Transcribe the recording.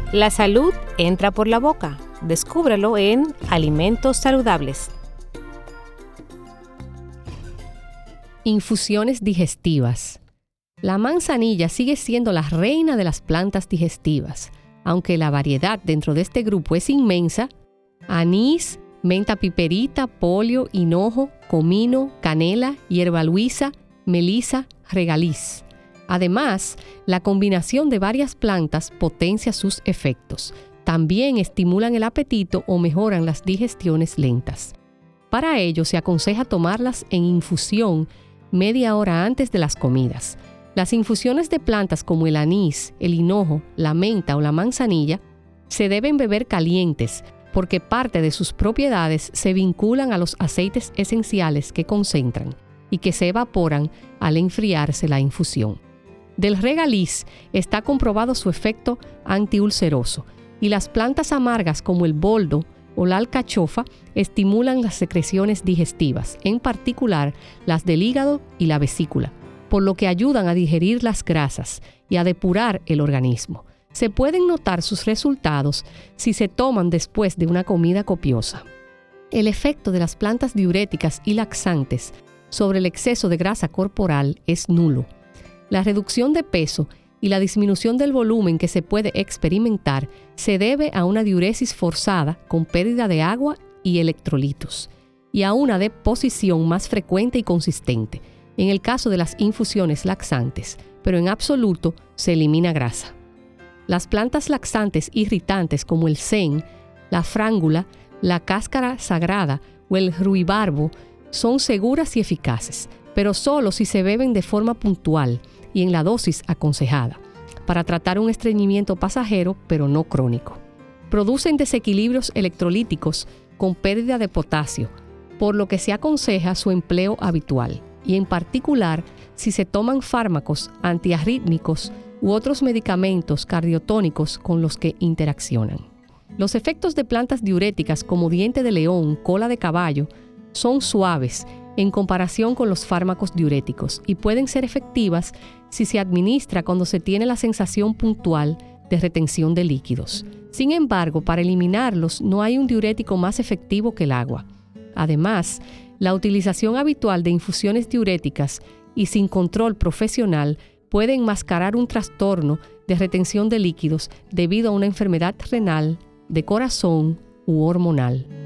La salud entra por la boca. Descúbrelo en Alimentos Saludables. Infusiones digestivas. La manzanilla sigue siendo la reina de las plantas digestivas, aunque la variedad dentro de este grupo es inmensa. Anís, menta piperita, polio, hinojo, comino, canela, hierba luisa, melisa, regaliz. Además, la combinación de varias plantas potencia sus efectos. También estimulan el apetito o mejoran las digestiones lentas. Para ello, se aconseja tomarlas en infusión media hora antes de las comidas. Las infusiones de plantas como el anís, el hinojo, la menta o la manzanilla se deben beber calientes porque parte de sus propiedades se vinculan a los aceites esenciales que concentran y que se evaporan al enfriarse la infusión. Del regaliz está comprobado su efecto antiulceroso y las plantas amargas como el boldo o la alcachofa estimulan las secreciones digestivas, en particular las del hígado y la vesícula, por lo que ayudan a digerir las grasas y a depurar el organismo. Se pueden notar sus resultados si se toman después de una comida copiosa. El efecto de las plantas diuréticas y laxantes sobre el exceso de grasa corporal es nulo. La reducción de peso y la disminución del volumen que se puede experimentar se debe a una diuresis forzada con pérdida de agua y electrolitos, y a una deposición más frecuente y consistente, en el caso de las infusiones laxantes, pero en absoluto se elimina grasa. Las plantas laxantes irritantes como el sen, la frángula, la cáscara sagrada o el ruibarbo son seguras y eficaces, pero solo si se beben de forma puntual y en la dosis aconsejada, para tratar un estreñimiento pasajero pero no crónico. Producen desequilibrios electrolíticos con pérdida de potasio, por lo que se aconseja su empleo habitual, y en particular si se toman fármacos antiarrítmicos u otros medicamentos cardiotónicos con los que interaccionan. Los efectos de plantas diuréticas como diente de león, cola de caballo, son suaves en comparación con los fármacos diuréticos y pueden ser efectivas si se administra cuando se tiene la sensación puntual de retención de líquidos. Sin embargo, para eliminarlos no hay un diurético más efectivo que el agua. Además, la utilización habitual de infusiones diuréticas y sin control profesional puede enmascarar un trastorno de retención de líquidos debido a una enfermedad renal, de corazón u hormonal.